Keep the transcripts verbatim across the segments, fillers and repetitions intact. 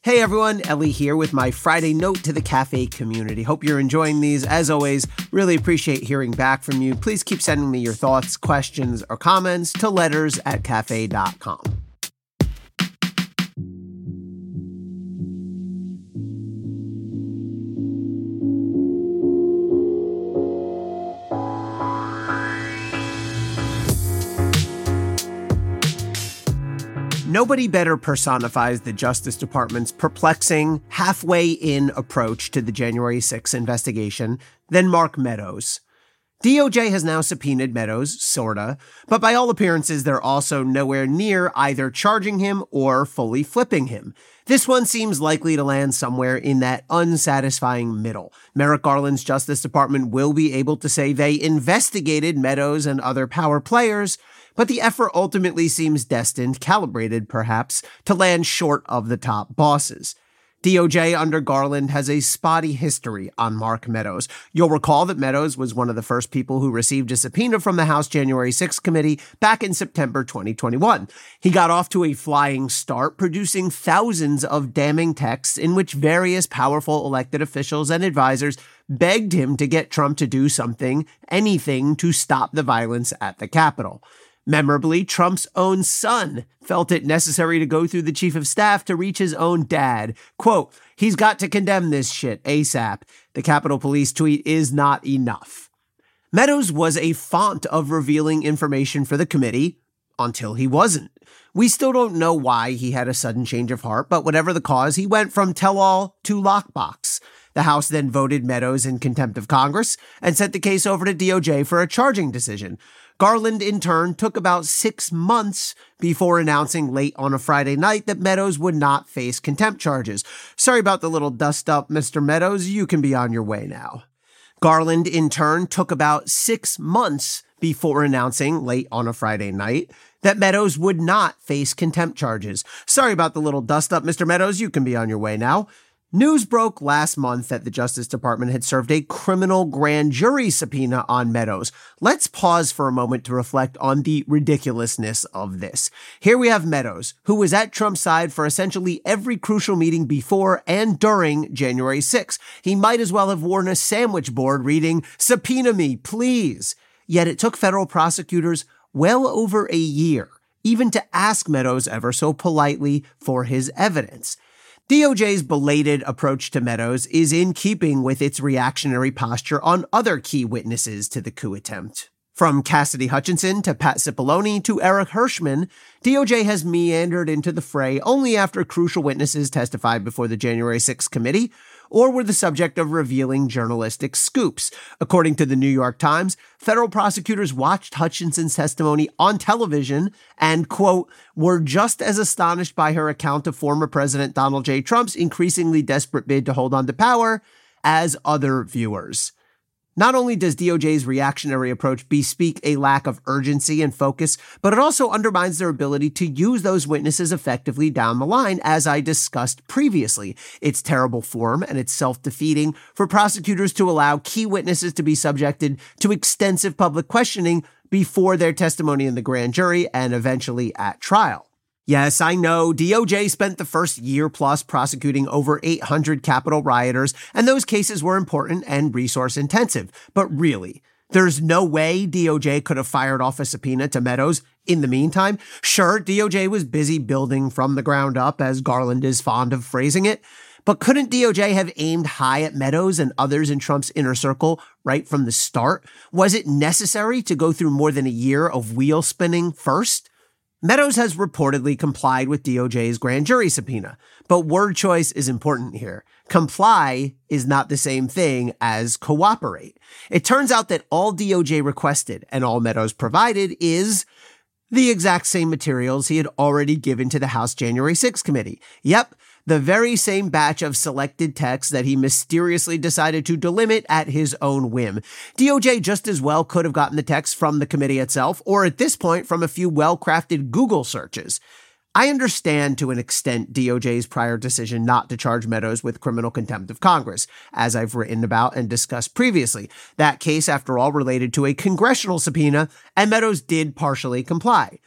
Hey everyone, Ellie here with my Friday note to the Cafe community. Hope you're enjoying these. As always, really appreciate hearing back from you. Please keep sending me your thoughts, questions, or comments to letters at cafe dot com. Nobody better personifies the Justice Department's perplexing, halfway-in approach to the January sixth investigation than Mark Meadows. D O J has now subpoenaed Meadows, sorta, but by all appearances they're also nowhere near either charging him or fully flipping him. This one seems likely to land somewhere in that unsatisfying middle. Merrick Garland's Justice Department will be able to say they investigated Meadows and other power players, but the effort ultimately seems destined, calibrated perhaps, to land short of the top bosses. D O J under Garland has a spotty history on Mark Meadows. You'll recall that Meadows was one of the first people who received a subpoena from the House January sixth committee back in September twenty twenty-one. He got off to a flying start, producing thousands of damning texts in which various powerful elected officials and advisors begged him to get Trump to do something, anything, to stop the violence at the Capitol. Memorably, Trump's own son felt it necessary to go through the chief of staff to reach his own dad. Quote, "He's got to condemn this shit ASAP. The Capitol Police tweet is not enough." Meadows was a font of revealing information for the committee until he wasn't. We still don't know why he had a sudden change of heart, but whatever the cause, he went from tell-all to lockbox. The House then voted Meadows in contempt of Congress and sent the case over to D O J for a charging decision. Garland, in turn, took about six months before announcing late on a Friday night that Meadows would not face contempt charges. Sorry about the little dust-up, Mister Meadows. You can be on your way now. Garland, in turn, took about six months before announcing late on a Friday night that Meadows would not face contempt charges. Sorry about the little dust-up, Mister Meadows. You can be on your way now. News broke last month that the Justice Department had served a criminal grand jury subpoena on Meadows. Let's pause for a moment to reflect on the ridiculousness of this. Here we have Meadows, who was at Trump's side for essentially every crucial meeting before and during January sixth. He might as well have worn a sandwich board reading, "Subpoena me, please." Yet it took federal prosecutors well over a year, even to ask Meadows ever so politely for his evidence. D O J's belated approach to Meadows is in keeping with its reactionary posture on other key witnesses to the coup attempt. From Cassidy Hutchinson to Pat Cipollone to Eric Hirschman, D O J has meandered into the fray only after crucial witnesses testified before the January sixth committee or were the subject of revealing journalistic scoops. According to the New York Times, federal prosecutors watched Hutchinson's testimony on television and, quote, were just as astonished by her account of former President Donald J. Trump's increasingly desperate bid to hold on to power as other viewers. Not only does D O J's reactionary approach bespeak a lack of urgency and focus, but it also undermines their ability to use those witnesses effectively down the line, as I discussed previously. It's terrible form and it's self-defeating for prosecutors to allow key witnesses to be subjected to extensive public questioning before their testimony in the grand jury and eventually at trial. Yes, I know D O J spent the first year plus prosecuting over eight hundred Capitol rioters, and those cases were important and resource intensive. But really, there's no way D O J could have fired off a subpoena to Meadows in the meantime. Sure, D O J was busy building from the ground up, as Garland is fond of phrasing it, but couldn't D O J have aimed high at Meadows and others in Trump's inner circle right from the start? Was it necessary to go through more than a year of wheel spinning first? Meadows has reportedly complied with D O J's grand jury subpoena, but word choice is important here. Comply is not the same thing as cooperate. It turns out that all D O J requested and all Meadows provided is the exact same materials he had already given to the House January sixth committee. Yep, the very same batch of selected texts that he mysteriously decided to delimit at his own whim. D O J just as well could have gotten the text from the committee itself, or at this point from a few well-crafted Google searches. I understand to an extent D O J's prior decision not to charge Meadows with criminal contempt of Congress, as I've written about and discussed previously. That case, after all, related to a congressional subpoena, and Meadows did partially comply.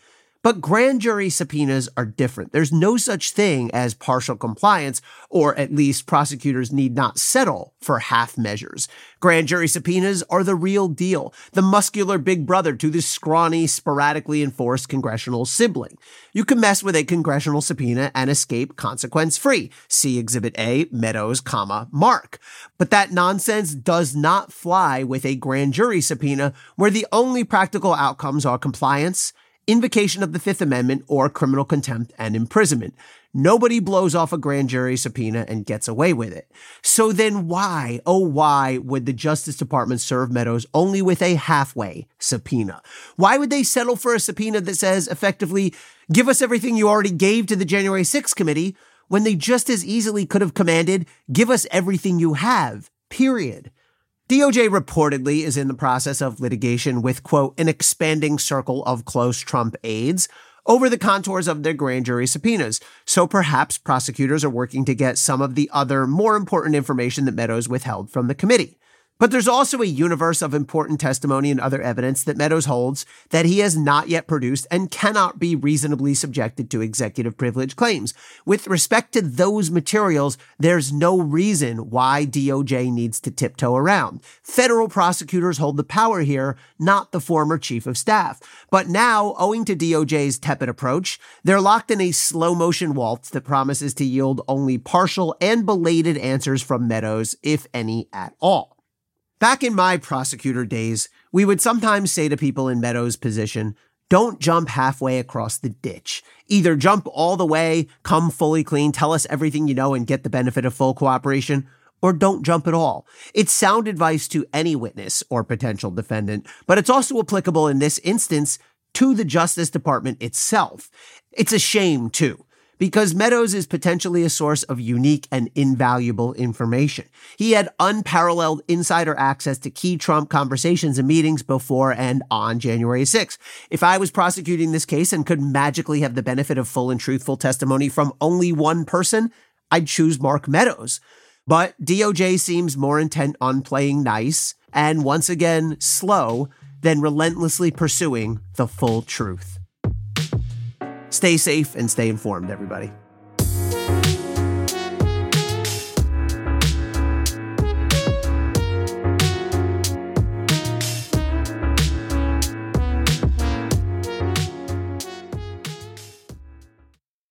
But grand jury subpoenas are different. There's no such thing as partial compliance, or at least prosecutors need not settle for half measures. Grand jury subpoenas are the real deal, the muscular big brother to the scrawny, sporadically enforced congressional sibling. You can mess with a congressional subpoena and escape consequence-free. See Exhibit A, Meadows, comma, Mark. But that nonsense does not fly with a grand jury subpoena, where the only practical outcomes are compliance, invocation of the Fifth Amendment, or criminal contempt and imprisonment. Nobody blows off a grand jury subpoena and gets away with it. So then why, oh why, would the Justice Department serve Meadows only with a halfway subpoena? Why would they settle for a subpoena that says, effectively, give us everything you already gave to the January sixth committee, when they just as easily could have commanded, give us everything you have, period? D O J reportedly is in the process of litigation with, quote, an expanding circle of close Trump aides over the contours of their grand jury subpoenas. So perhaps prosecutors are working to get some of the other more important information that Meadows withheld from the committee. But there's also a universe of important testimony and other evidence that Meadows holds that he has not yet produced and cannot be reasonably subjected to executive privilege claims. With respect to those materials, there's no reason why D O J needs to tiptoe around. Federal prosecutors hold the power here, not the former chief of staff. But now, owing to D O J's tepid approach, they're locked in a slow-motion waltz that promises to yield only partial and belated answers from Meadows, if any at all. Back in my prosecutor days, we would sometimes say to people in Meadows' position, don't jump halfway across the ditch. Either jump all the way, come fully clean, tell us everything you know and get the benefit of full cooperation, or don't jump at all. It's sound advice to any witness or potential defendant, but it's also applicable in this instance to the Justice Department itself. It's a shame, too, because Meadows is potentially a source of unique and invaluable information. He had unparalleled insider access to key Trump conversations and meetings before and on January sixth. If I was prosecuting this case and could magically have the benefit of full and truthful testimony from only one person, I'd choose Mark Meadows. But D O J seems more intent on playing nice and, once again, slow than relentlessly pursuing the full truth. Stay safe and stay informed, everybody.